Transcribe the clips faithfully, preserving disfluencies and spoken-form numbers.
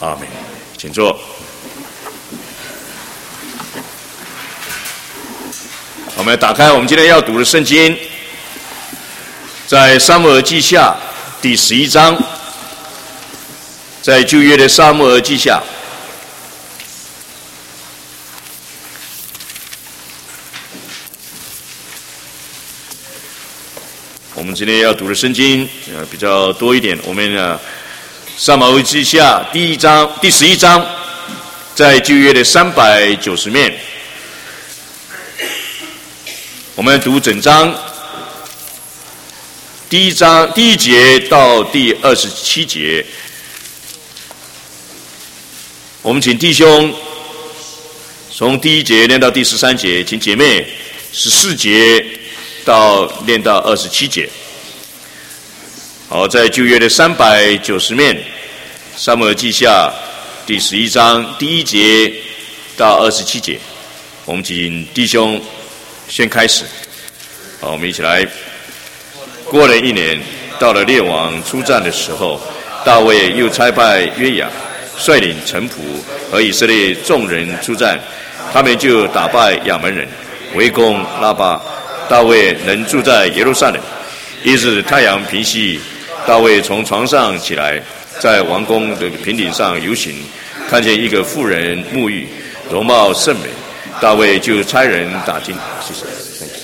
阿们。请坐。我们打开我们今天要读的圣经，在撒母耳记下第十一章，在旧约的撒母耳记下。我们今天要读的圣经呃比较多一点，我们呢撒母耳记下第一章第十一章，在旧约的三百九十面。我们读整章，第一章第一节到第二十七节。我们请弟兄从第一节念到第十三节，请姐妹十四节到念到二十七节。好，在旧约的三百九十面，撒母耳记下第十一章第一节到二十七节。我们请弟兄先开始。好，我们一起来。过了一年，到了列王出战的时候，大卫又差派约雅率领臣仆和以色列众人出战，他们就打败亚门人，围攻拉巴。大卫能住在耶路撒冷。一日太阳平息，大卫从床上起来，在王宫的平顶上游行，看见一个妇人沐浴，容貌甚美。大卫就差人打听。谢谢。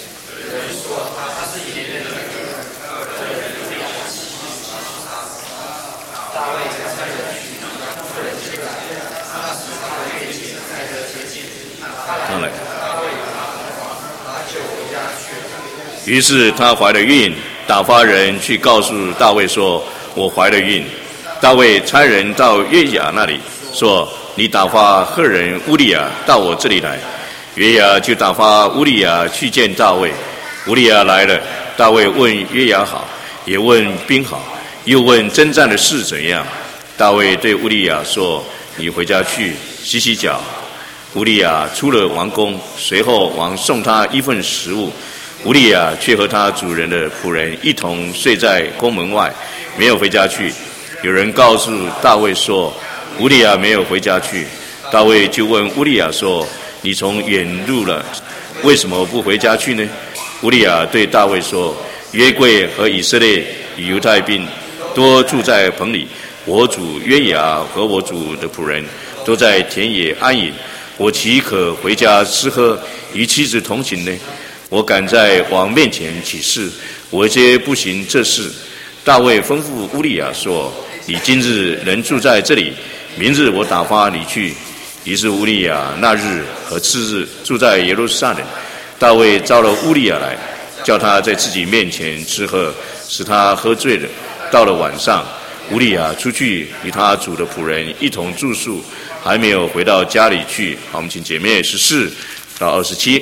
于是她怀了孕，打发人去告诉大卫说：“我怀了孕。”大卫差人到约雅那里说：“你打发赫人乌利亚到我这里来。”约雅就打发乌利亚去见大卫。乌利亚来了，大卫问约雅好，也问兵好，又问征战的事怎样。大卫对乌利亚说：“你回家去洗洗脚。”乌利亚出了王宫，随后王送他一份食物。乌利亚却和他主人的仆人一同睡在宫门外，没有回家去。有人告诉大卫说，乌利亚没有回家去。大卫就问乌利亚说：“你从远路了，为什么不回家去呢？”乌利亚对大卫说：“约柜和以色列与犹太兵多住在棚里，我主约雅和我主的仆人都在田野安营，我岂可回家吃喝，与妻子同行呢？我敢在王面前起誓，我皆不行这事。”大卫吩咐乌利亚说：“你今日能住在这里，明日我打发你去。”于是乌利亚那日和次日住在耶路撒冷。大卫召了乌利亚来，叫他在自己面前吃喝，使他喝醉了。到了晚上，乌利亚出去与他主的仆人一同住宿，还没有回到家里去。好，我们请姐妹十四到二十七。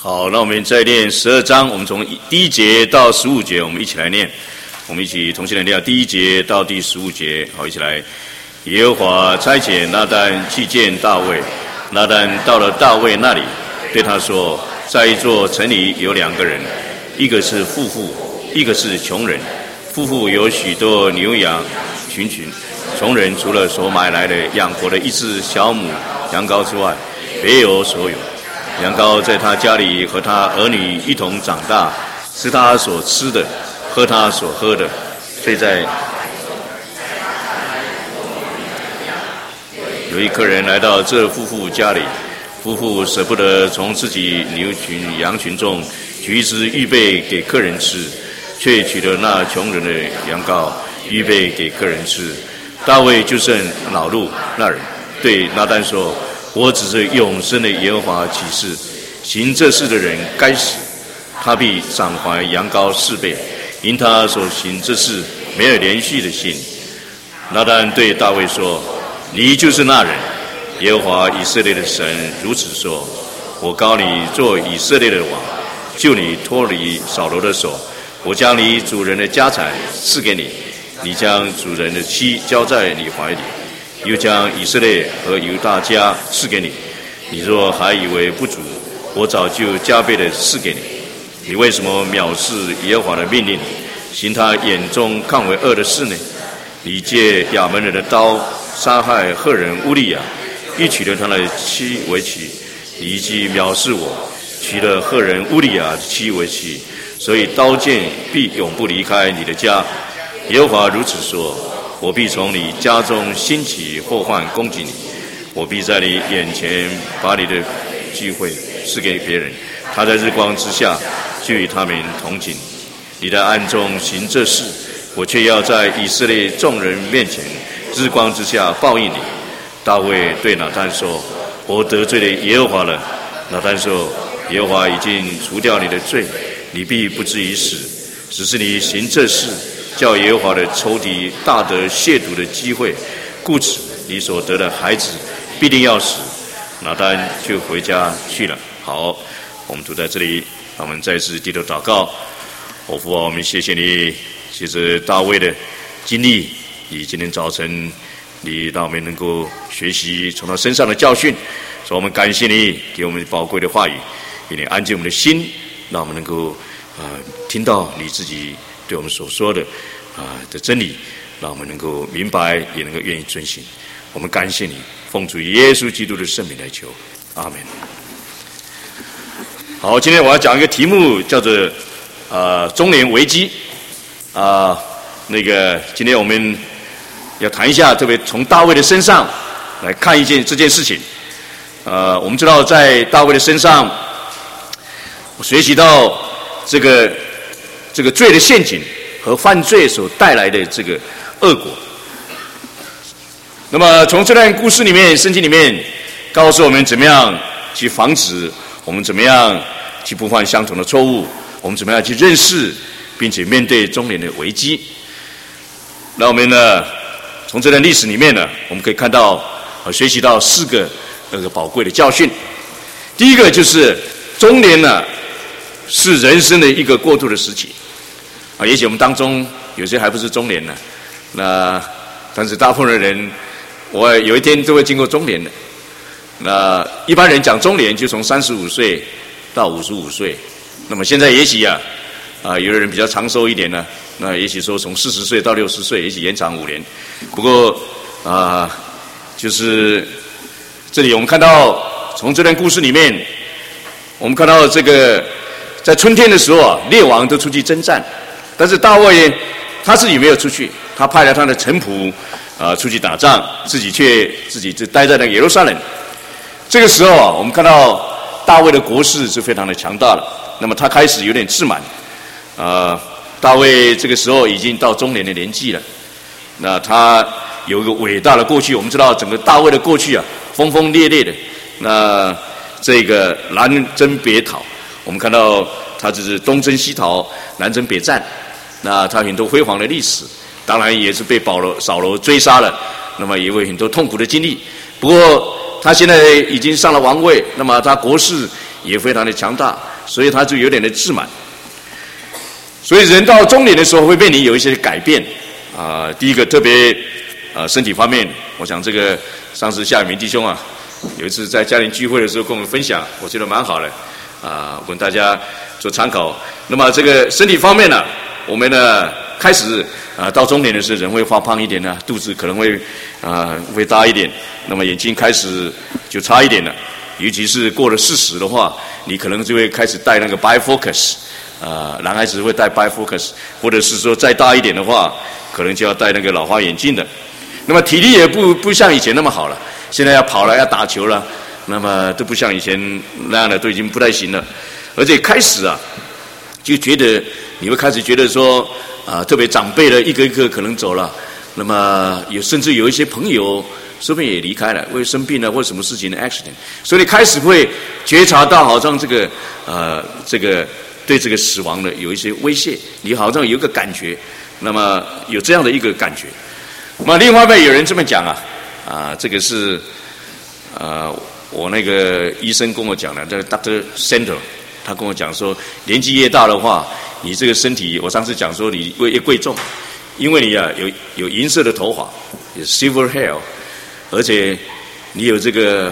好，那我们再念十二章，我们从第一节到十五节，我们一起来念。我们一起同心来念第一节到第十五节。好，一起来。耶和华差遣拿单去见大卫，拿单到了大卫那里，对他说：在一座城里有两个人，一个是富户，一个是穷人。富户有许多牛羊群群，穷人除了所买来的养活的一只小母羊羔之外，别有所有。羊羔在他家里和他儿女一同长大，是他所吃的，喝他所喝的。所以在有一客人来到这夫妇家里，夫妇舍不得从自己牛群羊群中取一只预备给客人吃，却取了那穷人的羊羔预备给客人吃。大卫就甚恼怒那人，对拿单说：我只是永生的耶和华起誓，行这事的人该死，他必赏还羊羔四倍，因他所行这事没有连续的心。拿单对大卫说：你就是那人，耶和华以色列的神如此说：我膏你做以色列的王，救你脱离扫罗的手，我将你主人的家产赐给你，你将主人的妻交在你怀里，又将以色列和犹大家赐给你。你若还以为不足，我早就加倍的赐给你。你为什么藐视耶和华的命令，行他眼中看为恶的事呢？你借亚扪人的刀杀害赫人乌利亚，又娶了他的妻为妻。你既藐视我，娶了赫人乌利亚的妻为妻，所以刀剑必永不离开你的家。耶和华如此说：我必从你家中兴起祸患攻击你，我必在你眼前把你的机会赐给别人，他在日光之下就与他们同寝。你在暗中行这事，我却要在以色列众人面前日光之下报应你。大卫对拿单说：我得罪了耶和华了。拿单说：耶和华已经除掉你的罪，你必不至于死，只是你行这事，叫耶和华的仇敌大得亵渎的机会，故此你所得的孩子必定要死。拿单就回家去了。好，我们读在这里，我们再次低头祷告。我父啊，我们谢谢你，谢谢大卫的经历，以今天早晨你让我们能够学习从他身上的教训，所以我们感谢你给我们宝贵的话语，给你安静我们的心，让我们能够啊、呃、听到你自己对我们所说的啊、呃、的真理，让我们能够明白，也能够愿意遵行。我们感谢你，奉主耶稣基督的圣名来求，阿们。好，今天我要讲一个题目，叫做呃中年危机啊、呃。那个今天我们要谈一下，特别从大卫的身上来看一件这件事情。呃，我们知道在大卫的身上，我学习到这个这个罪的陷阱和犯罪所带来的这个恶果。那么从这段故事里面，圣经里面告诉我们怎么样去防止，我们怎么样去不犯相同的错误，我们怎么样去认识并且面对中年的危机。那我们呢，从这段历史里面呢，我们可以看到呃学习到四个那个宝贵的教训。第一个就是中年呢是人生的一个过渡的时期啊，也许我们当中有些还不是中年呢，那但是大部分的人，我有一天都会经过中年的。那一般人讲中年就从三十五岁到五十五岁，那么现在也许啊啊有的人比较长寿一点呢，那也许说从四十岁到六十岁，也许延长五年。不过啊，就是这里我们看到从这段故事里面，我们看到这个在春天的时候啊，列王都出去征战，但是大卫他自己没有出去，他派了他的臣仆啊出去打仗，自己却自己就待在那个耶路撒冷。这个时候啊，我们看到大卫的国势是非常的强大了。那么他开始有点自满，啊，大卫这个时候已经到中年的年纪了。那他有一个伟大的过去，我们知道整个大卫的过去啊，轰轰烈烈的。那这个南征北讨，我们看到他就是东征西讨，南征北战。那他很多辉煌的历史，当然也是被保罗扫罗追杀了，那么也有很多痛苦的经历。不过他现在已经上了王位，那么他国势也非常的强大。 所以他就有点的自满。所以人到中年的时候会面临有一些改变啊、呃。第一个特别啊、呃、身体方面，我想这个上次夏永明弟兄啊，有一次在家庭聚会的时候跟我们分享，我觉得蛮好的啊、呃，我跟大家做参考。那么这个身体方面呢，我们呢开始啊、呃、到中年的时候人会发胖一点呢，肚子可能会啊、呃、会大一点，那么眼睛开始就差一点了。尤其是过了四十的话，你可能就会开始戴那个 bifocus， 啊、呃，男孩子会戴 bifocus， 或者是说再大一点的话，可能就要戴那个老花眼镜的。那么体力也不不像以前那么好了，现在要跑了，要打球了，那么都不像以前那样的，都已经不太行了。而且开始啊，就觉得你会开始觉得说啊、呃，特别长辈的一个一个可能走了，那么有甚至有一些朋友。说不定也离开了，为生病了或什么事情的 accident， 所以你开始会觉察到好像这个呃这个对这个死亡的有一些威胁，你好像有一个感觉，那么有这样的一个感觉。那么另外一面有人这么讲啊啊，这个是啊我那个医生跟我讲的，这个 Doctor Center， 他跟我讲说，年纪越大的话，你这个身体，我上次讲说你越越贵重，因为你啊有有银色的头发，有 silver hair。而且你有这个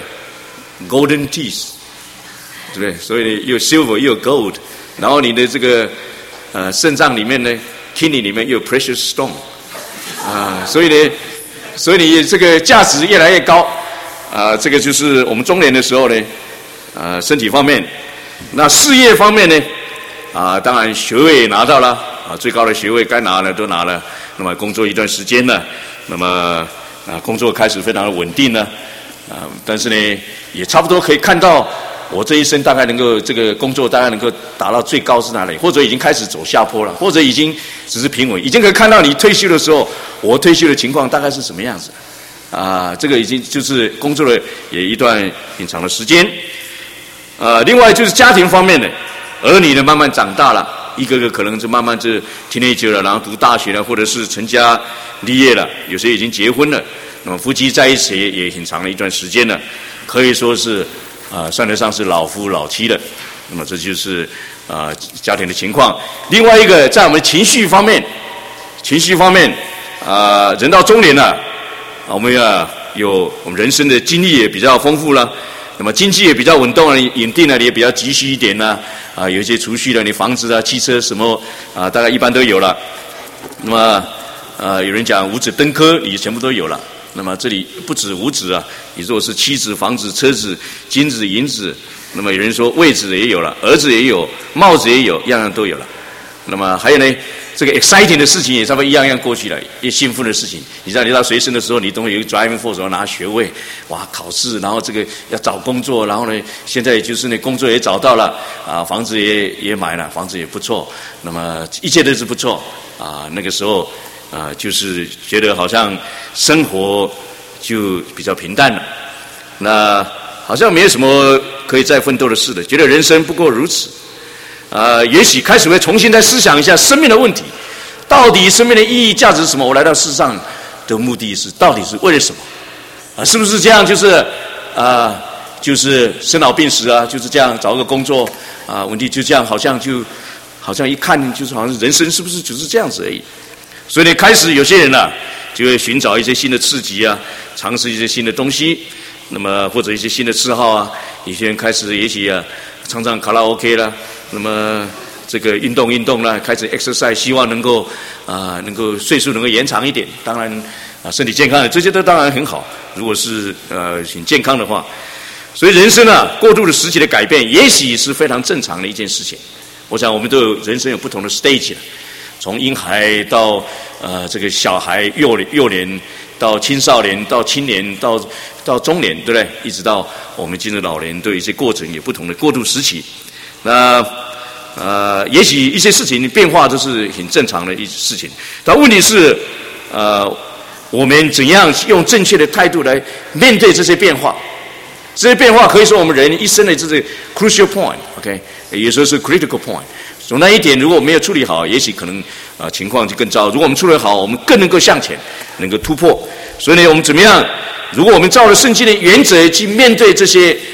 golden teeth， 对不对？所以又有 silver 又有 gold， 然后你的这个呃肾脏里面呢 ，kidney 里面又有 precious stone， 啊，所以呢，所以你这个价值越来越高，啊，这个就是我们中年的时候呢，啊，身体方面，那事业方面呢，啊，当然学位也拿到了，啊，最高的学位该拿的都拿了，那么工作一段时间了，那么。啊，工作开始非常的稳定呢，啊，但是呢，也差不多可以看到我这一生大概能够这个工作大概能够达到最高是哪里，或者已经开始走下坡了，或者已经只是平稳，已经可以看到你退休的时候，我退休的情况大概是什么样子，啊，这个已经就是工作了也一段很长的时间，呃，另外就是家庭方面的，儿女呢慢慢长大了。一个个可能就慢慢就 teenager 了，然后读大学了，或者是成家立业了，有些已经结婚了。那么夫妻在一起也很长的一段时间了，可以说是啊、呃，算得上是老夫老妻了。那么这就是啊、呃、家庭的情况。另外一个，在我们情绪方面，情绪方面啊、呃，人到中年了，我们啊有我们人生的经历也比较丰富了。那么经济也比较稳定了，稳定了，你也比较急需一点呢，啊，有一些储蓄了，你房子啊、汽车什么啊，大概一般都有了。那么，呃，有人讲五子登科，你全部都有了。那么这里不止五子啊，你如果是妻子、房子、车子、金子、银子，那么有人说位子也有了，儿子也有，帽子也有，样样都有了。那么还有呢，这个 exciting 的事情也差不多一样样过去了，一兴奋的事情。你知道，你到学生的时候，你都会有一个 driving force， 要拿学位，哇，考试，然后这个要找工作，然后呢，现在就是呢，工作也找到了，啊，房子也也买了，房子也不错，那么一切都是不错，啊，那个时候啊，就是觉得好像生活就比较平淡了，那好像没有什么可以再奋斗的事了，觉得人生不过如此。呃，也许开始会重新再思想一下生命的问题，到底生命的意义、价值是什么？我来到世上的目的是到底是为了什么？啊，是不是这样？就是啊、呃，就是生老病死啊，就是这样找个工作啊，问题就这样，好像就好像一看就是好像人生是不是只是这样子而已？所以呢，开始有些人呢、啊、就会寻找一些新的刺激啊，尝试一些新的东西，那么或者一些新的嗜好啊，有些人开始也许啊唱唱卡拉 OK 啦。那么这个运动运动啦，开始 exercise， 希望能够啊、呃、能够岁数能够延长一点。当然啊，身体健康的这些都当然很好。如果是呃很健康的话，所以人生啊过渡的时期的改变，也许是非常正常的一件事情。我想我们都有人生有不同的 stage， 从婴孩到呃这个小孩幼幼年，到青少年，到青年，到到中年，对不对？一直到我们进入老年，都有一些过程，有不同的过渡时期。那呃，也许一些事情变化都是很正常的一事情，但问题是，呃，我们怎样用正确的态度来面对这些变化？这些变化可以说我们人一生的这个 crucial point，OK， 有时候是 critical point。从那一点如果没有处理好，也许可能啊、呃、情况就更糟。如果我们处理好，我们更能够向前，能够突破。所以呢，我们怎么样？如果我们照着圣经的原则去面对这些。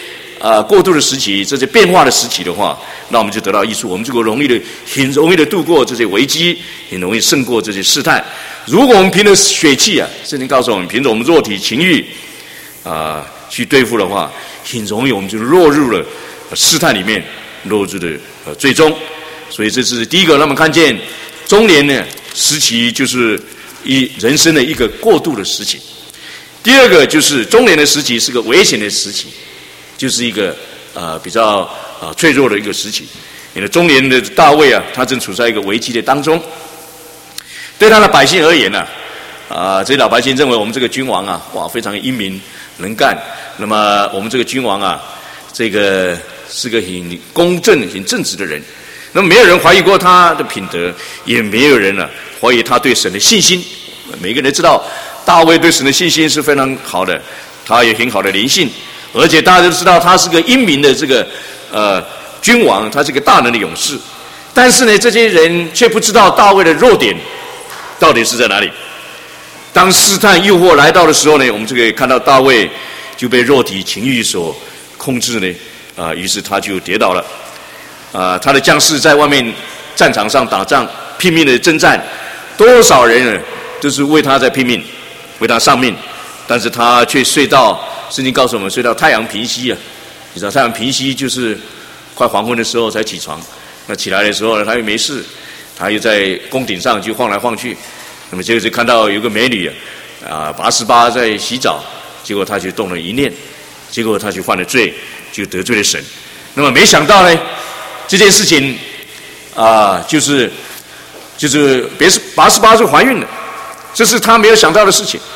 啊、呃、过渡的时期，这些变化的时期的话，那我们就得到益处，我们就容易的很容易的度过这些危机，很容易胜过这些试探。如果我们凭着血气啊，圣经告诉我们，凭着我们肉体情欲啊、呃、去对付的话，很容易我们就落入了试探里面，落入的呃最终。所以这是第一个，让我们看见中年呢时期就是一人生的一个过渡的时期。第二个就是中年的时期是个危险的时期。就是一个呃比较呃脆弱的一个时期，因为中年的大卫啊，他正处在一个危机的当中。对他的百姓而言呢、啊，啊、呃，这些老百姓认为我们这个君王啊，哇，非常英明能干。那么我们这个君王啊，这个是个很公正、很正直的人。那么没有人怀疑过他的品德，也没有人呢、啊、怀疑他对神的信心。每个人都知道，大卫对神的信心是非常好的，他有很好的灵性。而且大家都知道他是个英明的这个呃君王，他是个大能的勇士。但是呢，这些人却不知道大卫的弱点到底是在哪里。当试探诱惑来到的时候呢，我们就可以看到大卫就被肉体情欲所控制呢，啊、呃，于是他就跌倒了。啊、呃，他的将士在外面战场上打仗，拼命的征战，多少人呢都是为他在拼命，为他丧命，但是他却睡到。圣经告诉我们，睡到太阳平息啊！你知道太阳平息就是快黄昏的时候才起床。那起来的时候呢，他又没事，他又在宫顶上就晃来晃去。那么结果就看到有个美女啊，啊拔示巴在洗澡，结果他就动了一念，结果他就犯了罪，就得罪了神。那么没想到呢，这件事情啊、呃，就是就是别是拔示巴是怀孕了，这是他没有想到的事情。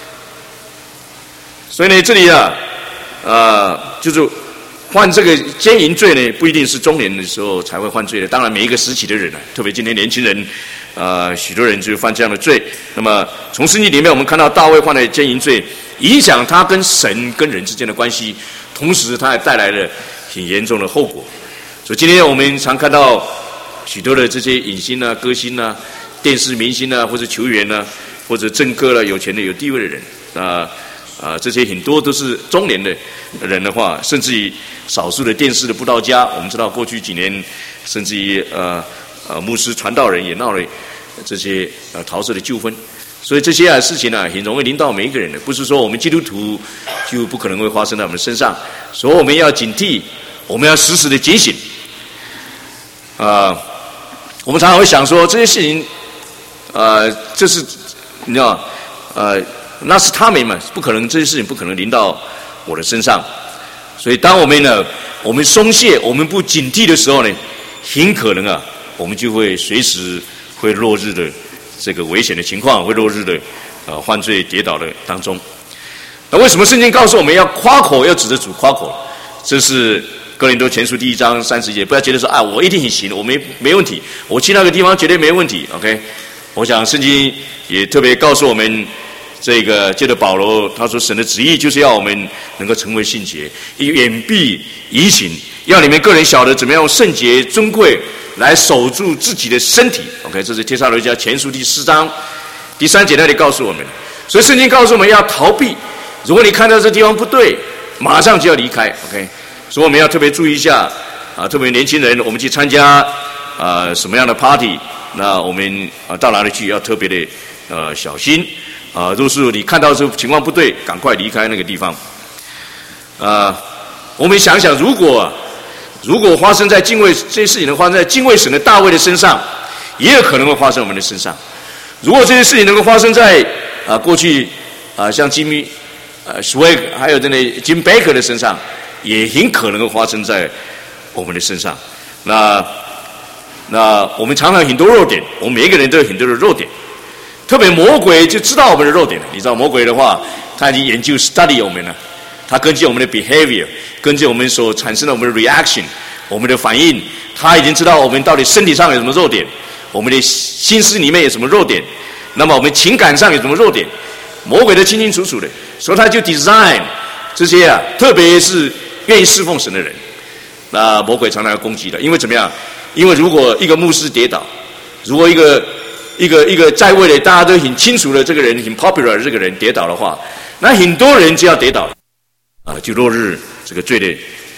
所以呢，这里啊，呃，就是犯这个奸淫罪呢，不一定是中年的时候才会犯罪的。当然，每一个时期的人啊，特别今天年轻人，呃，许多人就犯这样的罪。那么，从圣经里面我们看到大卫犯的奸淫罪，影响他跟神跟人之间的关系，同时他还带来了很严重的后果。所以今天我们常看到许多的这些影星啊、歌星啊、电视明星啊，或者球员啊，或者政客了、啊、有钱的、有地位的人啊。呃啊，这些很多都是中年的人的话，甚至于少数的电视的布道家，我们知道过去几年，甚至于呃呃牧师传道人也闹了这些呃桃色的纠纷，所以这些啊事情呢、啊，很容易临到每一个人的，不是说我们基督徒就不可能会发生在我们身上，所以我们要警惕，我们要时时的警醒。啊、呃，我们常常会想说这些事情，呃，这是你知道，呃。那是他们嘛，不可能，这些事情不可能临到我的身上。所以当我们呢，我们松懈，我们不警惕的时候呢，很可能啊，我们就会随时会落入的这个危险的情况，会落入的呃犯罪跌倒的当中。那为什么圣经告诉我们要夸口，要指着主夸口？这是哥林多前书第一章三十节，不要觉得说啊，我一定很行，我没没问题，我去那个地方绝对没问题。OK， 我想圣经也特别告诉我们。这个借着保罗他说，神的旨意就是要我们能够成为圣洁，远避淫行，要你们个人晓得怎么样用圣洁尊贵来守住自己的身体。 OK， 这是帖撒罗尼迦前书第四章第三节那里告诉我们。所以圣经告诉我们要逃避，如果你看到这地方不对，马上就要离开。 OK， 所以我们要特别注意一下啊，特别年轻人，我们去参加啊什么样的 party， 那我们啊到哪里去要特别的呃小心。啊，若是你看到这情况不对，赶快离开那个地方。啊，我们想想，如果如果发生在敬畏这些事情能发生在敬畏神的大卫的身上，也有可能会发生我们的身上。如果这些事情能够发生在啊过去啊像吉米呃 Swag 还有这类 Jim Baker 的身上，也很可能会发生在我们的身上。那那我们常常很多弱点，我们每一个人都有很多的弱点。特别魔鬼就知道我们的弱点了，你知道魔鬼的话，他已经研究 study 我们了，他根据我们的 behavior， 根据我们所产生的我们的 reaction， 我们的反应，他已经知道我们到底身体上有什么弱点，我们的心思里面有什么弱点，那么我们情感上有什么弱点，魔鬼都清清楚楚的，所以他就 design 这些啊，特别是愿意侍奉神的人，那魔鬼常常要攻击的，因为怎么样？因为如果一个牧师跌倒，如果一个一个一个在位的大家都很清楚的这个人，很 popular 的这个人跌倒的话，那很多人就要跌倒了，啊，就落入这个罪的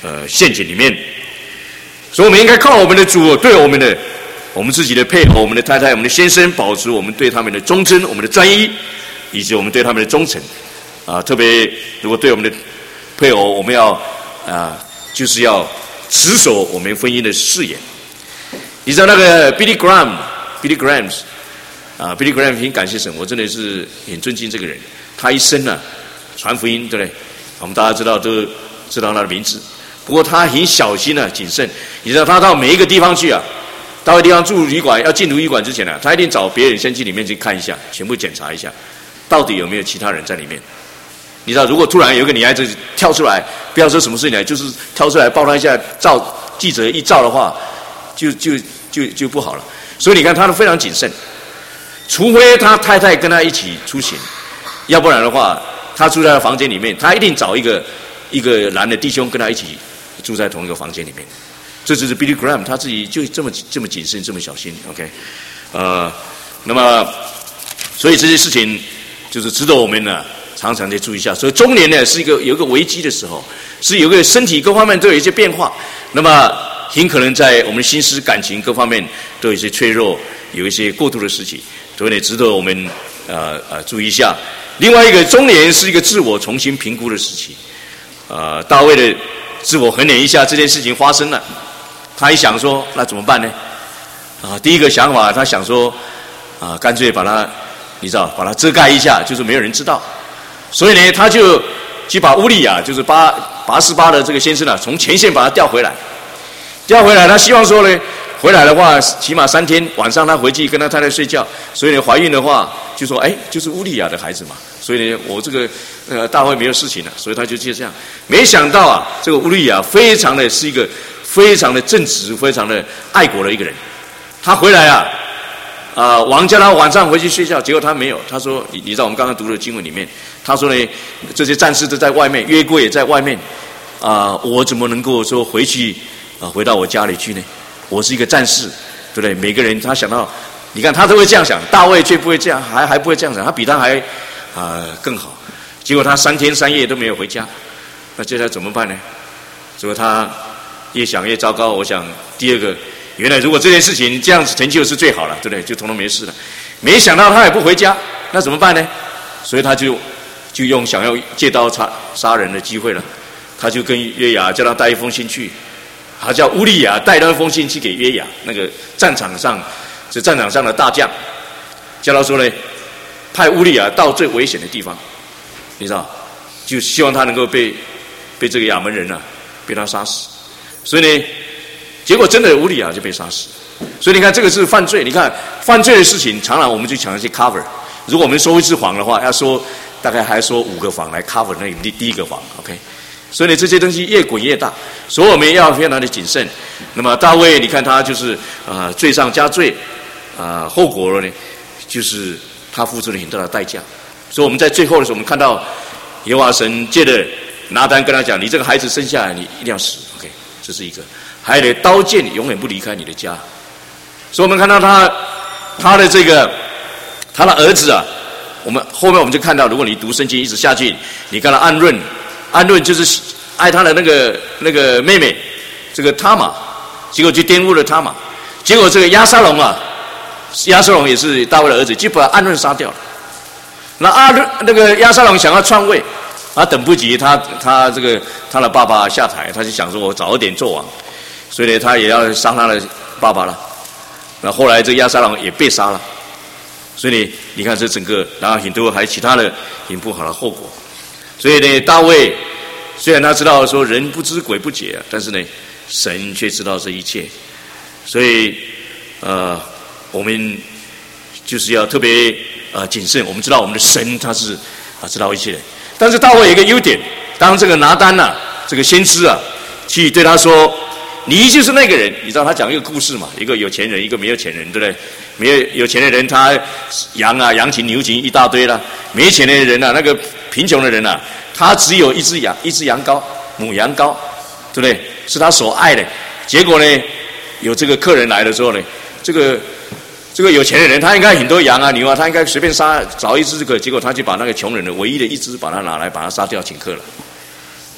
呃陷阱里面。所以我们应该靠我们的主，对我们的我们自己的配偶、我们的太太、我们的先生，保持我们对他们的忠贞、我们的专一，以及我们对他们的忠诚。啊，特别如果对我们的配偶，我们要啊，就是要持守我们婚姻的誓言。你知道那个 Billy Graham，Billy Graham 啊 ，Billy Graham 很感谢神，我真的是很尊敬这个人。他一生啊传福音，对不对？我们大家知道都知道他的名字。不过他很小心啊，谨慎。你知道他到每一个地方去啊，到一个地方住旅馆，要进旅馆之前呢、啊，他一定找别人先去里面去看一下，全部检查一下，到底有没有其他人在里面。你知道，如果突然有一个女孩子跳出来，不要说什么事情来，就是跳出来抱他一下，照记者一照的话，就就就就不好了。所以你看，他都非常谨慎，除非他太太跟他一起出行，要不然的话，他住在房间里面，他一定找一个一个男的弟兄跟他一起住在同一个房间里面。这就是 Billy Graham 他自己就这么这么谨慎，这么小心。OK， 呃，那么所以这些事情就是值得我们呢。常常得注意一下，所以中年呢是一个有一个危机的时候，是有一个身体各方面都有一些变化，那么很可能在我们心思感情各方面都有一些脆弱，有一些过度的时期，所以呢值得我们呃呃注意一下。另外一个中年是一个自我重新评估的时期，呃，大卫的自我衡量一下这件事情发生了，他一想说那怎么办呢？啊，第一个想法他想说啊，干脆把它你知道把它遮盖一下，就是没有人知道。所以呢，他就去把乌利亚，就是八八十八的这个先生啊，从前线把他调回来。调回来，他希望说呢，回来的话起码三天，晚上他回去跟他太太睡觉。所以呢，怀孕的话就说，哎，就是乌利亚的孩子嘛。所以呢，我这个呃大会没有事情了，所以他就就这样。没想到啊，这个乌利亚非常的是一个非常的正直、非常的爱国的一个人。他回来啊。啊、呃，王叫他晚上回去睡觉，结果他没有。他说：“你你知道我们刚刚读的经文里面，他说呢，这些战士都在外面，约柜也在外面，啊、呃，我怎么能够说回去啊、呃，回到我家里去呢？我是一个战士，对不对？每个人他想到，你看他都会这样想，大卫却不会这样，还还不会这样想，他比他还啊、呃、更好。结果他三天三夜都没有回家，那接下来怎么办呢？结果他越想越糟糕。我想第二个。”原来如果这件事情这样子成就是最好了，对不对？就统统没事了。没想到他也不回家，那怎么办呢？所以他就就用想要借刀杀杀人的机会了。他就跟约雅叫他带一封信去，他叫乌利亚带那封信去给约雅，那个战场上是战场上的大将，叫他说呢，派乌利亚到最危险的地方，你知道，就希望他能够被被这个亚门人啊被他杀死。所以呢。结果真的乌利亚就被杀死，所以你看这个是犯罪。你看犯罪的事情，常常我们就讲一些 cover。如果我们说一次谎的话，要说大概还说五个谎来 cover 那第第一个谎 ，OK。所以呢，这些东西越滚越大，所以我们要非常的谨慎。那么大卫，你看他就是啊、呃、罪上加罪，啊、呃、后果呢就是他付出了很大的代价。所以我们在最后的时候，我们看到耶和华神借着拿单跟他讲：“你这个孩子生下来，你一定要死。” OK， 这是一个。还有刀剑永远不离开你的家，所以我们看到他他的这个他的儿子啊，我们后面我们就看到，如果你读圣经一直下去，你看到暗润，暗润就是爱他的那个那个妹妹，这个他玛，结果就玷污了他玛，结果这个押沙龙啊，押沙龙也是大卫的儿子，就把暗润杀掉了。那阿润那个押沙龙想要篡位，他等不及他他这个他的爸爸下台，他就想说我早一点做王。所以呢，他也要杀他的爸爸了。那后来这押沙龙也被杀了。所以呢，你看这整个，然后很多还其他的很不好的后果。所以呢，大卫虽然他知道说人不知鬼不觉，但是呢，神却知道这一切。所以呃，我们就是要特别呃谨慎。我们知道我们的神他是啊知道一切的。但是大卫有一个优点，当这个拿单呐、啊，这个先知啊，去对他说。你就是那个人，你知道他讲一个故事嘛？一个有钱人，一个没有钱人，对不对？没有有钱的人，他羊啊、羊群、牛群一大堆了；没钱的人啊，那个贫穷的人啊，他只有一只羊，一只羊羔，母羊羔，对不对？是他所爱的。结果呢，有这个客人来的时候呢，这个这个有钱的人，他应该很多羊啊、牛啊，他应该随便杀找一只这个，结果他就把那个穷人的唯一的一只，把它拿来，把它杀掉，请客了。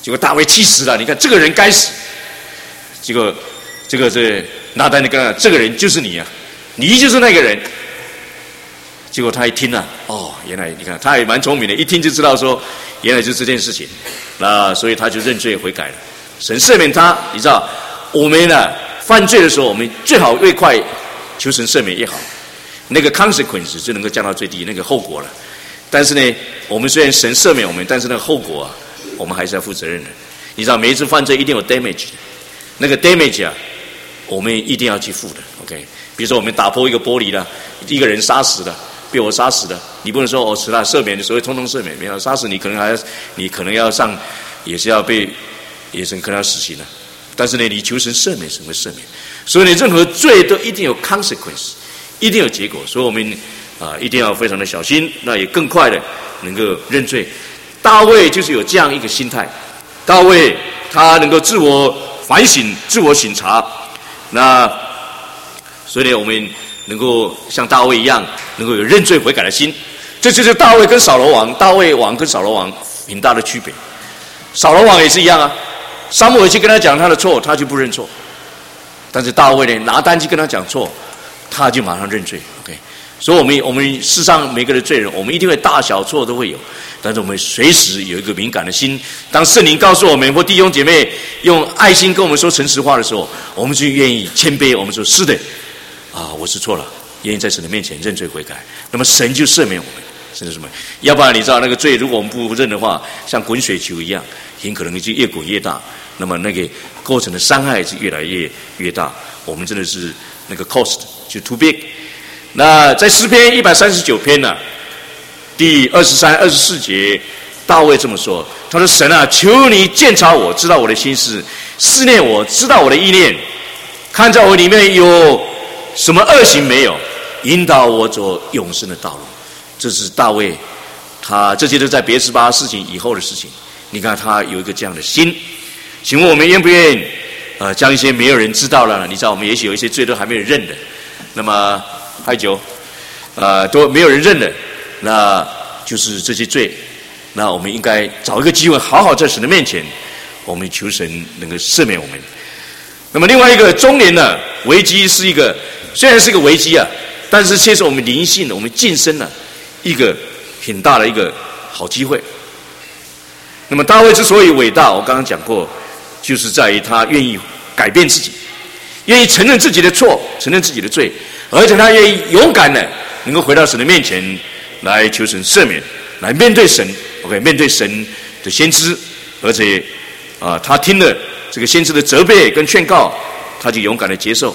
结果大卫气死了，你看这个人该死。结果这个这拿单就跟他讲，这个人就是你啊，你就是那个人。结果他一听啊，哦，原来你看他也蛮聪明的，一听就知道说原来就是这件事情，那所以他就认罪悔改了，神赦免他。你知道我们呢犯罪的时候，我们最好越快求神赦免越好，那个 consequence 就能够降到最低，那个后果了。但是呢，我们虽然神赦免我们，但是那个后果啊，我们还是要负责任的。你知道每一次犯罪一定有 damage， 那个 damage 啊，我们一定要去付的。OK， 比如说我们打破一个玻璃了，一个人杀死了。被我杀死的，你不能说我使他赦免，所谓通通赦免，没有杀死你，可能还要你可能要上，也是要被，也是可能要死刑的。但是呢，你求神赦免，神会赦免。所以呢，任何罪都一定有 consequence， 一定有结果。所以我们啊、呃、一定要非常的小心，那也更快的能够认罪。大卫就是有这样一个心态，大卫他能够自我反省、自我省察。那所以呢，我们能够像大卫一样，能够有认罪悔改的心，这就是大卫跟扫罗王、大卫王跟扫罗王很大的区别。扫罗王也是一样啊，撒母耳去跟他讲他的错，他就不认错；但是大卫呢，拿单去跟他讲错，他就马上认罪。OK， 所以我们我们世上每个的罪人，我们一定会大小错都会有，但是我们随时有一个敏感的心。当圣灵告诉我们或弟兄姐妹用爱心跟我们说诚实话的时候，我们就愿意谦卑，我们说是的。啊，我是错了，愿意在神的面前认罪悔改，那么神就赦免我们，神是什么？要不然你知道那个罪，如果我们不认的话，像滚雪球一样，很可能就越滚越大，那么那个构成的伤害是越来越越大。我们真的是那个 cost 就 too big。那在诗篇一百三十九篇呢、啊，第二十三、二十四节，大卫这么说：他说：“神啊，求你鉴察我，知道我的心思，思念我，知道我的意念，看在我里面有什么恶行没有，引导我走永生的道路。”这是大卫，他这些都在别是巴事情以后的事情。你看他有一个这样的心，请问我们愿不愿意呃将一些没有人知道了，你知道我们也许有一些罪都还没有认的，那么还久呃都没有人认的，那就是这些罪，那我们应该找一个机会好好在神的面前，我们求神能够赦免我们。那么另外一个中年的危机是一个，虽然是一个危机啊，但是却是我们灵性的、我们晋升的一个很大的一个好机会。那么大卫之所以伟大，我刚刚讲过，就是在于他愿意改变自己，愿意承认自己的错，承认自己的罪，而且他愿意勇敢的能够回到神的面前来求神赦免，来面对神 ，OK， 面对神的先知，而且啊，他听了这个先知的责备跟劝告，他就勇敢的接受。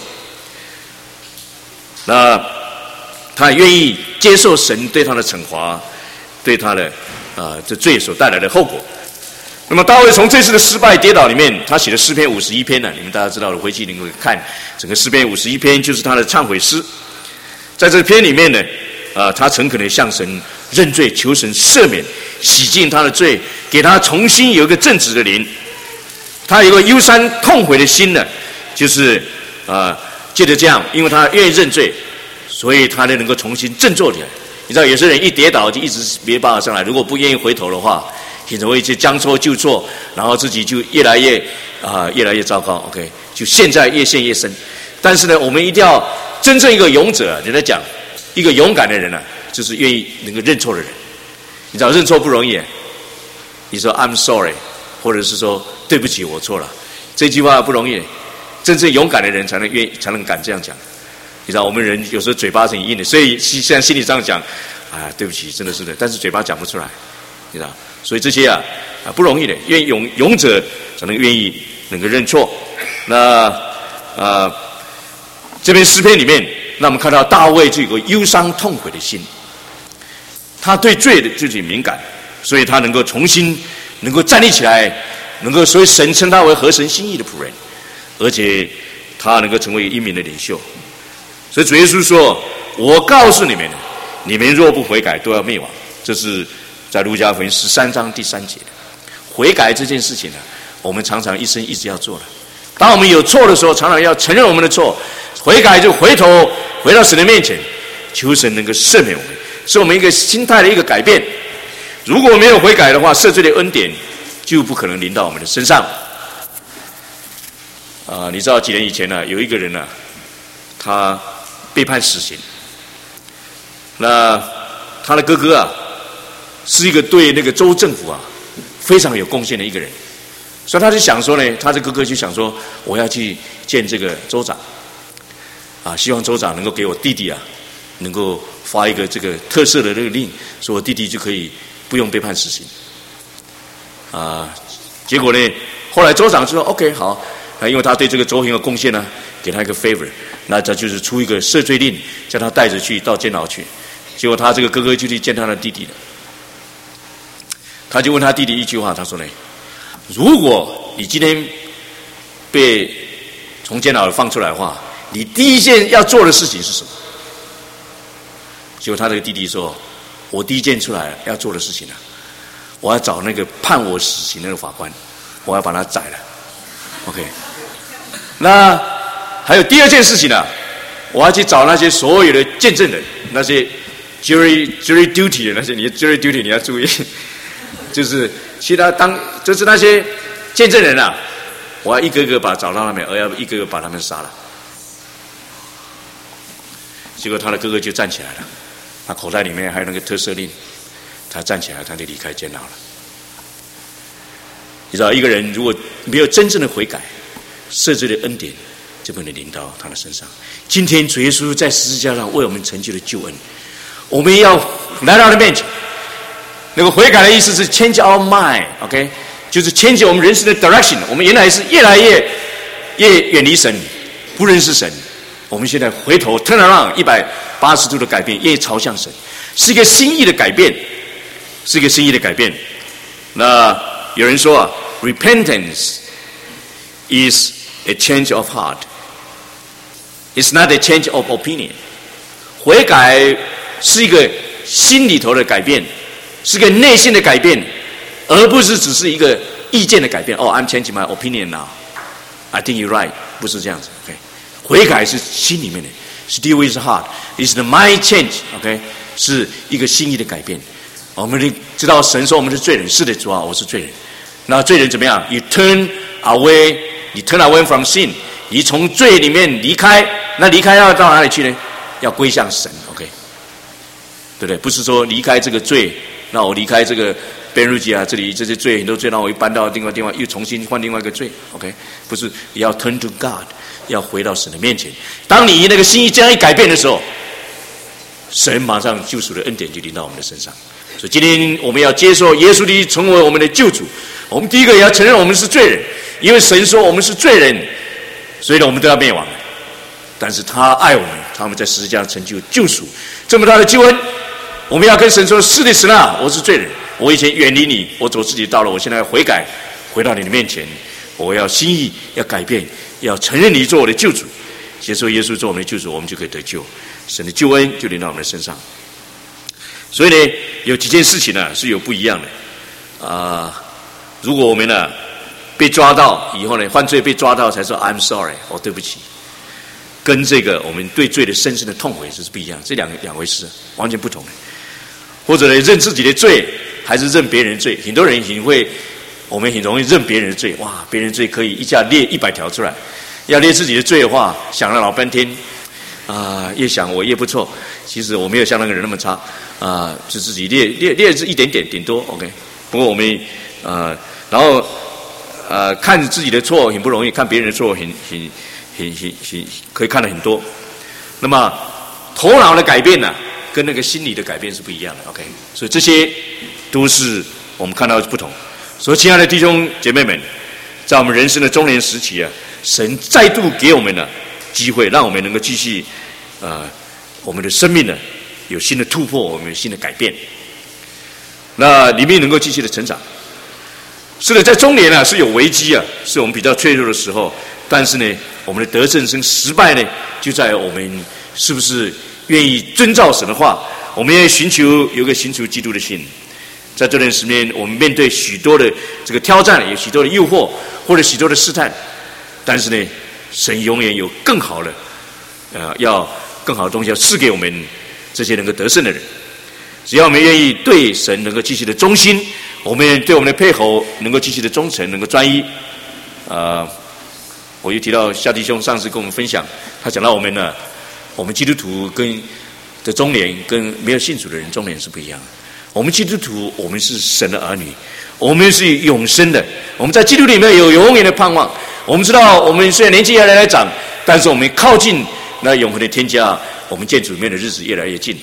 那他也愿意接受神对他的惩罚，对他的啊这罪所带来的后果。那么大卫从这次的失败跌倒里面，他写的诗篇五十一篇呢，你们大家知道的，回去能够看整个诗篇五十一篇，就是他的忏悔诗。在这篇里面呢，啊，他诚恳的向神认罪，求神赦免，洗净他的罪，给他重新有一个正直的灵。他有一个忧伤痛悔的心呢，就是啊，借着这样，因为他愿意认罪，所以他就能够重新振作起来。你知道，有些人一跌倒就一直没办法上来，如果不愿意回头的话，很容易就将错就错，然后自己就越来越啊、呃、越来越糟糕。OK， 就陷在越陷越深。但是呢，我们一定要真正一个勇者，人家讲一个勇敢的人呢、啊，就是愿意能够认错的人。你知道认错不容易，你说 I'm sorry， 或者是说对不起我错了，这句话不容易。真正勇敢的人才能愿才能敢这样讲。你知道我们人有时候嘴巴是很硬的，所以现在心理上讲，啊对不起，真的是的，但是嘴巴讲不出来，你知道。所以这些啊啊不容易的，愿意勇勇者才能愿意能够认错。那啊这篇诗篇里面，那我们看到大卫就有个忧伤痛悔的心，他对罪的自己敏感，所以他能够重新能够站立起来，能够所以神称他为合神心意的仆人，而且他能够成为英明的领袖。所以主耶稣说：“我告诉你们，你们若不悔改，都要灭亡。”这是在路加福音十三章第三节的。悔改这件事情呢，我们常常一生一直要做的。当我们有错的时候，常常要承认我们的错，悔改就回头回到神的面前，求神能够赦免我们，是我们一个心态的一个改变。如果没有悔改的话，赦罪的恩典就不可能临到我们的身上。啊、呃，你知道几年以前呢、啊，有一个人呢、啊，他被判死刑。那他的哥哥啊，是一个对那个州政府啊非常有贡献的一个人，所以他就想说呢，他的哥哥就想说，我要去见这个州长，啊，希望州长能够给我弟弟啊，能够发一个这个特赦的这个令，说我弟弟就可以不用被判死刑。啊，结果呢，后来州长就说 OK 好，啊，因为他对这个州很有贡献呢、啊，给他一个 favor， 那他就是出一个赦罪令，叫他带着去到监牢去。结果他这个哥哥就去见他的弟弟了，他就问他弟弟一句话，他说呢，如果你今天被从监牢放出来的话，你第一件要做的事情是什么？结果他这个弟弟说，我第一件出来要做的事情呢、啊，我要找那个判我死刑的那个法官，我要把他宰了 OK。 那还有第二件事情呢、啊，我要去找那些所有的见证人，那些jury jury duty 的那些，你 jury duty 你要注意，就是其他当就是那些见证人啊，我要一个个把他找到那边，而要一个个把他们杀了。结果他的哥哥就站起来了，他口袋里面还有那个特赦令，他站起来，他就离开监牢了。你知道，一个人如果没有真正的悔改，赦罪的恩典就不能临到他的身上。今天主耶稣在十字架上为我们成就了救恩。我们要来到他的面前，那个悔改的意思是 change our mind，OK， 就是 change 我们人生的 direction。我们原来是越来越越远离神，不认识神，我们现在回头 turn around 一百八十度的改变，越朝向神，是一个心意的改变，是一个心意的改变。那有人说啊 ，repentance is a change of heart, it's not a change of opinion。悔改是一个心里头的改变，是一个内心的改变，而不是只是一个意见的改变。哦、oh, ，I'm changing my opinion now. I think you're right. 不是这样子。OK， 悔改是心里面的，是 deal with the heart. It's the mind change. OK， 是一个心意的改变。我们知道神说我们是罪人，是的，主啊，我是罪人。那罪人怎么样 ？You turn away, you turn away from sin. 你从罪里面离开，那离开要到哪里去呢？要归向神。OK。对不对？不是说离开这个罪，那我离开这个边路基啊，这里这些罪很多罪，让我一搬到另外地方，又重新换另外一个罪。OK， 不是，也要 turn to God， 要回到神的面前。当你那个心意这样一改变的时候，神马上救赎的恩典就临到我们的身上。所以今天我们要接受耶稣基督成为我们的救主。我们第一个也要承认我们是罪人，因为神说我们是罪人，所以呢我们都要灭亡。但是他爱我们，他们在十字架上成就救赎，这么大的救恩。我们要跟神说，是的，神啊，我是罪人，我以前远离你，我走自己的道路，我现在要悔改，回到你的面前，我要心意要改变，要承认你做我的救主，接受耶稣做我们的救主，我们就可以得救，神的救恩就临到我们的身上。所以呢，有几件事情呢是有不一样的啊、呃。如果我们呢被抓到以后呢，犯罪被抓到才说 I'm sorry， 哦，对不起，跟这个我们对罪的深深的痛悔是不一样，这两两回事，完全不同的。或者呢，认自己的罪还是认别人的罪？很多人很会，我们很容易认别人的罪。哇，别人的罪可以一下列一百条出来，要列自己的罪的话，想了老半天，啊、呃，越想我越不错。其实我没有像那个人那么差，啊、呃，就自己列列列是一点点，顶多 OK。不过我们呃，然后呃，看自己的错很不容易，看别人的错很很很很很可以看得很多。那么头脑的改变呢？跟那个心理的改变是不一样的 ，OK， 所以这些都是我们看到的不同。所以，亲爱的弟兄姐妹们，在我们人生的中年时期啊，神再度给我们了机会，让我们能够继续，呃，我们的生命呢有新的突破，我们有新的改变。那里面能够继续的成长。是的，在中年啊是有危机啊，是我们比较脆弱的时候。但是呢，我们的得胜跟失败呢，就在我们是不是愿意遵照神的话，我们也寻求有一个寻求基督的心。在这段时间，我们面对许多的这个挑战，有许多的诱惑，或者许多的试探，但是呢，神永远有更好的，呃，要更好的东西要赐给我们这些能够得胜的人。只要我们愿意对神能够继续的忠心， 我们对我们的配偶能够继续的忠诚，能够专一。呃，我又提到夏弟兄上次跟我们分享，他讲到我们呢，我们基督徒跟的中年跟没有信主的人中年是不一样的。我们基督徒，我们是神的儿女，我们是永生的，我们在基督里面有永远的盼望。我们知道，我们虽然年纪越来越长，但是我们靠近那永恒的天家，我们见主面的日子越来越近。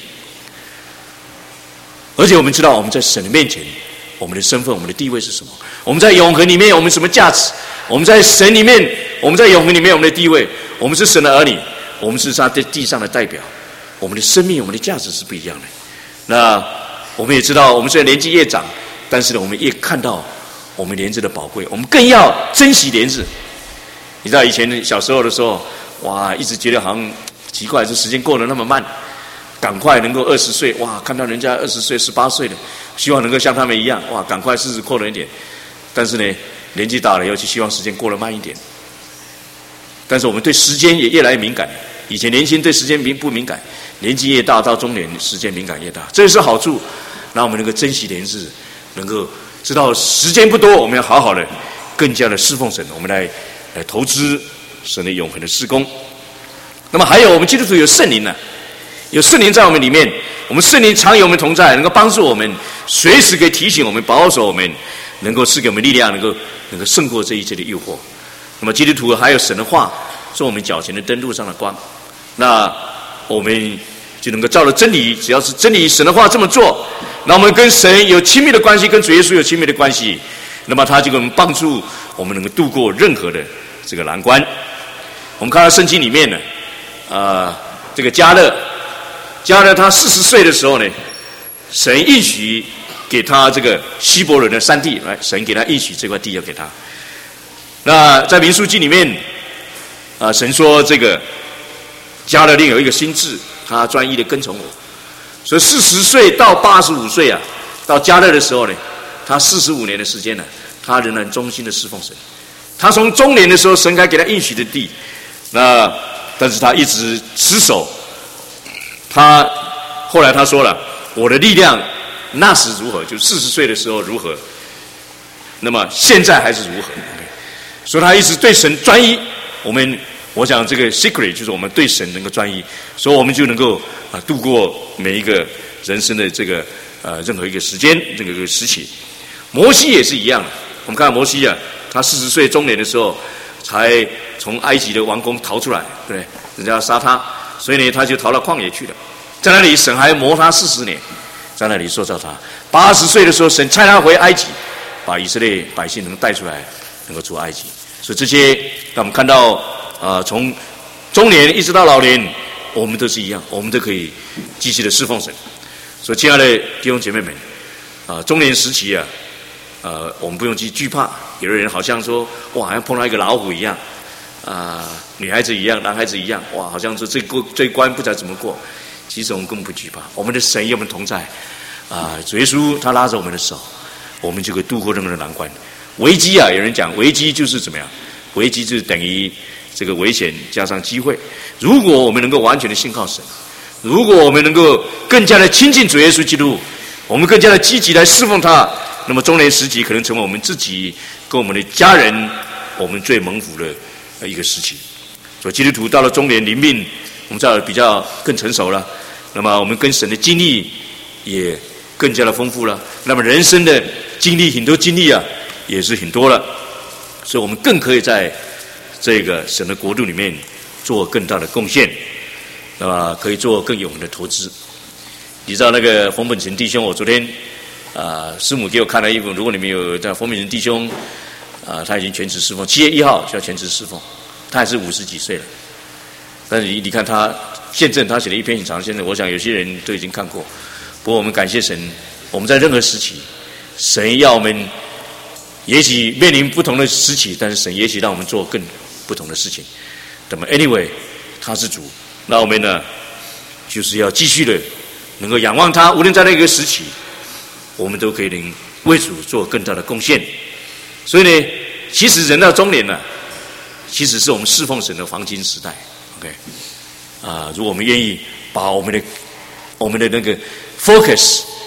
而且我们知道，我们在神的面前，我们的身份、我们的地位是什么？我们在永恒里面，我们什么价值？我们在神里面，我们在永恒里面，我们的地位，我们是神的儿女，我们是他在地上的代表。我们的生命、我们的价值是不一样的。那我们也知道，我们虽然年纪越长，但是呢，我们越看到我们年纪的宝贵，我们更要珍惜年纪。你知道以前小时候的时候，哇，一直觉得好像奇怪，这时间过得那么慢，赶快能够二十岁，哇，看到人家二十岁、十八岁的，希望能够像他们一样，哇，赶快日子过了一点。但是呢，年纪大了，尤其希望时间过得慢一点。但是我们对时间也越来越敏感。以前年轻对时间不敏感，年纪越大到中年，时间敏感越大，这是好处。让我们能够珍惜年日，能够知道时间不多，我们要好好的更加的侍奉神，我们来来投资神的永恒的事工。那么还有我们基督徒有圣灵呢、啊，有圣灵在我们里面，我们圣灵常与我们同在，能够帮助我们，随时可以提醒我们、保守我们，能够赐给我们力量，能够能够胜过这一切的诱惑。那么基督徒还有神的话，做我们脚前的灯路上的光，那我们就能够照着真理，只要是真理神的话这么做，那我们跟神有亲密的关系，跟主耶稣有亲密的关系，那么他就给我们帮助我们能够度过任何的这个难关。我们看到圣经里面呢，呃，这个迦勒，迦勒他四十岁的时候呢，神应许给他这个希伯伦的山地，来，神给他应许这块地要给他。那在民数记里面，啊、呃，神说这个迦勒另有一个心志，他专一的跟从我。所以四十岁到八十五岁啊，到迦勒的时候呢，他四十五年的时间呢，他仍然忠心的侍奉神。他从中年的时候，神该给他应许的地，那但是他一直持守。他后来他说了，我的力量那时如何，就四十岁的时候如何，那么现在还是如何。所以他一直对神专一。我们我想这个 secret 就是我们对神能够专一，所以我们就能够啊度过每一个人生的这个呃任何一个时间这个时期。摩西也是一样的，我们看摩西啊，他四十岁中年的时候才从埃及的王宫逃出来，对不对？人家要杀他，所以呢他就逃到旷野去了，在那里神还磨他四十年，在那里塑造他。八十岁的时候，神差他回埃及，把以色列百姓能带出来，能够出埃及。所以这些让我们看到啊、呃，从中年一直到老年，我们都是一样，我们都可以继续的侍奉神。所以亲爱的弟兄姐妹们啊、呃，中年时期啊，呃，我们不用去惧怕。有的人好像说，哇，好像碰到一个老虎一样啊、呃，女孩子一样，男孩子一样，哇，好像说这过这关不知道怎么过。其实我们根本不惧怕，我们的神与我们同在啊、呃，主耶稣他拉着我们的手，我们就可以度过任何的难关。危机啊，有人讲危机就是怎么样？危机就是等于这个危险加上机会。如果我们能够完全的信靠神，如果我们能够更加的亲近主耶稣基督，我们更加的积极来侍奉他，那么中年时期可能成为我们自己跟我们的家人，我们最蒙福的一个时期。所以基督徒到了中年临命，我们这比较更成熟了，那么我们跟神的经历也更加的丰富了，那么人生的经历很多经历啊。也是很多了，所以我们更可以在这个神的国度里面做更大的贡献，那么可以做更永恒的投资。你知道那个冯本成弟兄，我昨天啊、呃，师母给我看了一本，如果你们有在冯本成弟兄啊、呃，他已经全职侍奉，七月一号就要全职侍奉，他还是五十几岁了。但是你你看他见证，他写了一篇很长的见证，我想有些人都已经看过。不过我们感谢神，我们在任何时期，神要我们。也许面临不同的时期，但是神也许让我们做更不同的事情。那么 anyway 他是主，那我们呢就是要继续的能够仰望他，无论在那个时期，我们都可以能为主做更大的贡献。所以呢，其实人到中年呢，其实是我们侍奉神的黄金时代。OK 啊、呃，如果我们愿意把我们的我们的那个 focus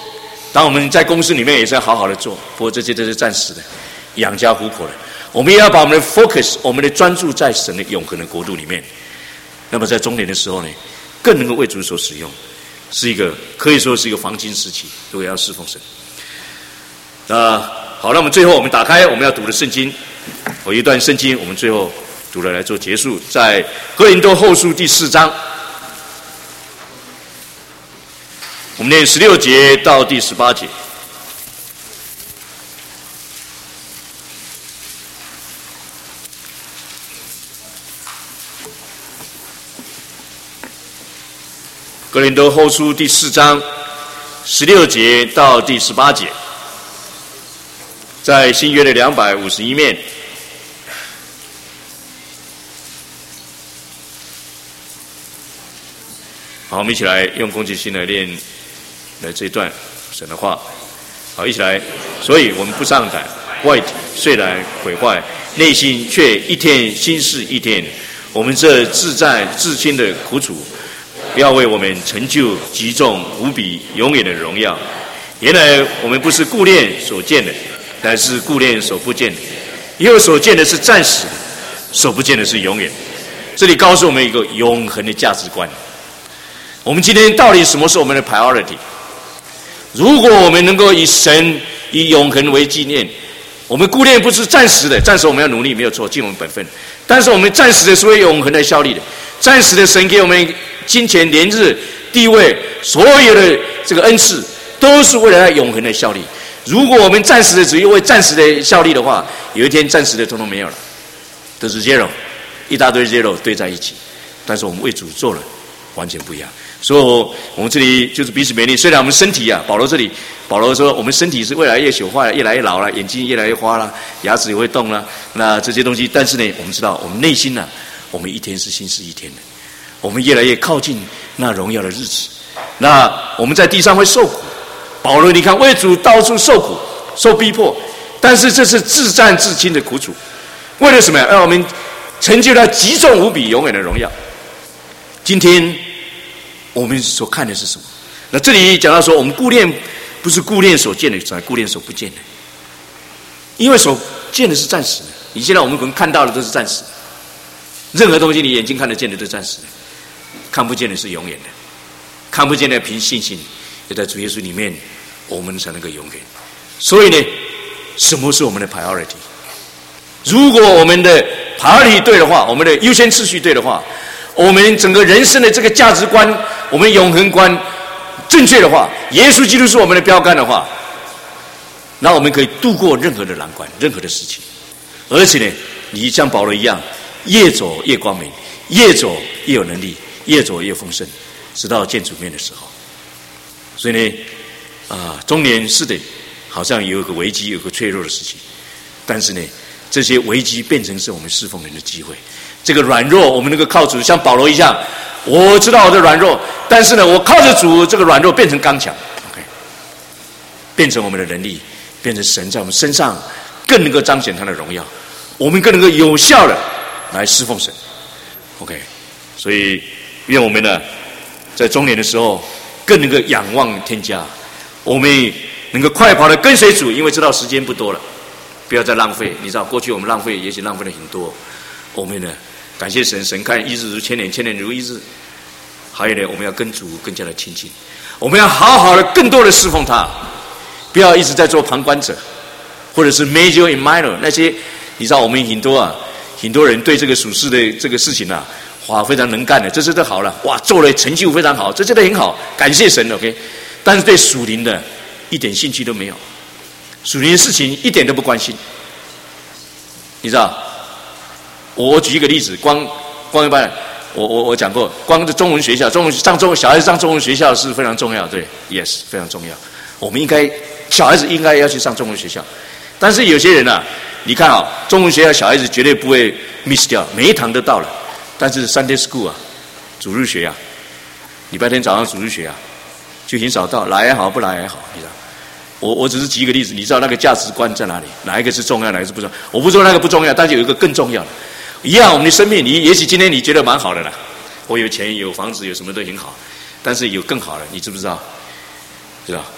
当我们在公司里面也是要好好的做，不过这些都是暂时的，养家糊口的。我们也要把我们的 focus， 我们的专注在神的永恒的国度里面。那么在中年的时候呢，更能够为主所使用，是一个可以说是一个黄金时期，如果要侍奉神。那好，那我们最后我们打开我们要读的圣经，有一段圣经我们最后读了来做结束，在哥林多后书第四章，我们念十六节到第十八节。哥林多后书第四章十六节到第十八节，在新约的两百五十一面。好，我们一起来用攻击性来念来这一段神的话。好，一起来。所以我们不上胆，外体虽然毁坏，内心却一天新似一天。我们这自在至轻的苦楚，不要为我们成就极重无比永远的荣耀。原来我们不是顾念所见的，乃是顾念所不见的。因为所见的是暂时的，所不见的是永远。这里告诉我们一个永恒的价值观。我们今天到底什么是我们的 priority？ 如果我们能够以神以永恒为纪念，我们顾念不是暂时的，暂时我们要努力没有错，尽我们本分。但是我们暂时的是为永恒的效力的，暂时的神给我们金钱、年日、地位，所有的这个恩赐，都是为了他永恒的效力。如果我们暂时的只因为暂时的效力的话，有一天暂时的统统没有了，都是 zero， 一大堆 zero 堆在一起。但是我们为主做了，完全不一样。所以我们这里就是彼此勉励。虽然我们身体啊，保罗这里保罗说我们身体是越来越朽坏了，越来越老了，眼睛越来越花了，牙齿也会动了，那这些东西，但是呢，我们知道我们内心呢、啊，我们一天是新似一天的，我们越来越靠近那荣耀的日子。那我们在地上会受苦，保罗你看为主到处受苦受逼迫，但是这是自战自亲的苦楚，为了什么呀？让我们成就了极重无比永远的荣耀。今天我们所看的是什么？那这里讲到说，我们顾念不是顾念所见的，只顾念所不见的。因为所见的是暂时的，你现在我们可能看到的都是暂时的，任何东西你眼睛看得见的都是暂时的，看不见的是永远的。看不见的凭信心，也在主耶稣里面，我们才能够永远。所以呢，什么是我们的 priority？ 如果我们的 priority 对的话，我们的优先次序对的话，我们整个人生的这个价值观，我们永恒观正确的话，耶稣基督是我们的标杆的话，那我们可以度过任何的难关，任何的事情。而且呢，你像保罗一样，越走越光明，越走越有能力，越走越丰盛，直到见主面的时候。所以呢，啊，中年是的，好像有一个危机，有一个脆弱的事情，但是呢，这些危机变成是我们侍奉人的机会。这个软弱，我们能够靠主，像保罗一样，我知道我的软弱，但是呢，我靠着主，这个软弱变成刚强 ，OK， 变成我们的能力，变成神在我们身上更能够彰显他的荣耀，我们更能够有效的来侍奉神 ，OK， 所以愿我们呢，在中年的时候更能够仰望天家，我们能够快跑的跟随主，因为知道时间不多了，不要再浪费。你知道过去我们浪费，也许浪费了很多，我们呢，感谢神，神看一日如千年，千年如一日。还有呢，我们要跟主更加的亲近，我们要好好的更多的侍奉他，不要一直在做旁观者，或者是 major and minor 那些。你知道我们很多啊，很多人对这个属世的这个事情啊，哇，非常能干的，这这都好了，哇，做了成就非常好，这真的很好，感谢神 ，OK。但是对属灵的一点兴趣都没有，属灵的事情一点都不关心。你知道，我举一个例子，光光一般。我我我讲过，光是中文学校，中文上中小孩子上中文学校是非常重要，对 ，yes， 非常重要。我们应该小孩子应该要去上中文学校，但是有些人啊，你看啊，中文学校小孩子绝对不会 miss 掉，每一堂都到了。但是 Sunday School 啊，主日学啊，礼拜天早上主日学啊，就很少到，来也好，不来也好，你知道。我我只是举一个例子，你知道那个价值观在哪里？哪一个是重要，哪一个是不重要？我不说那个不重要，但是有一个更重要的。一样，我们的生命，你也许今天你觉得蛮好的啦，我有钱有房子有什么都很好，但是有更好的，你知不知道？知道？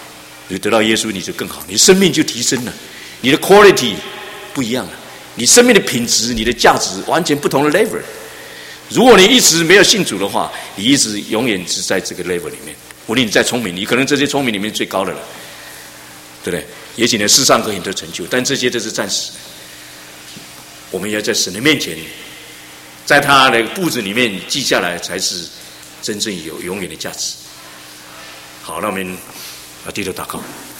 你得到耶稣，你就更好，你的生命就提升了，你的 quality 不一样了，你生命的品质、你的价值完全不同的 level。如果你一直没有信主的话，你一直永远是在这个 level 里面。无论你再聪明，你可能这些聪明里面最高的了，对不对？也许你世上可以得成就，但这些都是暂时的。我们要在神的面前，在他的簿子里面记下来，才是真正有永远的价值。好，那我们啊低头祷告。